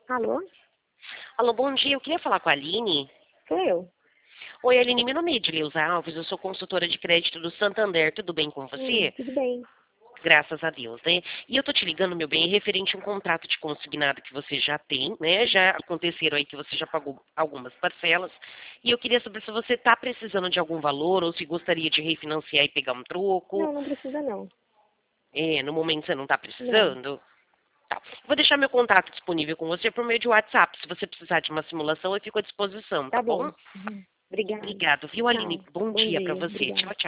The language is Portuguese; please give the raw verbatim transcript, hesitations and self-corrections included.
Alô? Alô, bom dia. Eu queria falar com a Aline. Sou eu. Oi, Aline. Meu nome é Edileuza Alves. Eu sou consultora de crédito do Santander. Tudo bem com Hum, você? tudo bem. Graças a Deus, né? E eu tô te ligando, meu bem, referente a um contrato de consignado que você já tem, né? Já aconteceram aí que você já pagou algumas parcelas. E eu queria saber se você tá precisando de algum valor ou se gostaria de refinanciar e pegar um troco. Não, não precisa não. É, no momento você não tá Não. precisando? Tá. Vou deixar meu contato disponível com você por meio de WhatsApp. Se você precisar de uma simulação, eu fico à disposição, tá Tá bom? bom. Uhum. Obrigada. Obrigado, viu, Aline? Tchau. Bom Bom dia pra dia. você. Obrigada. Tchau, tchau.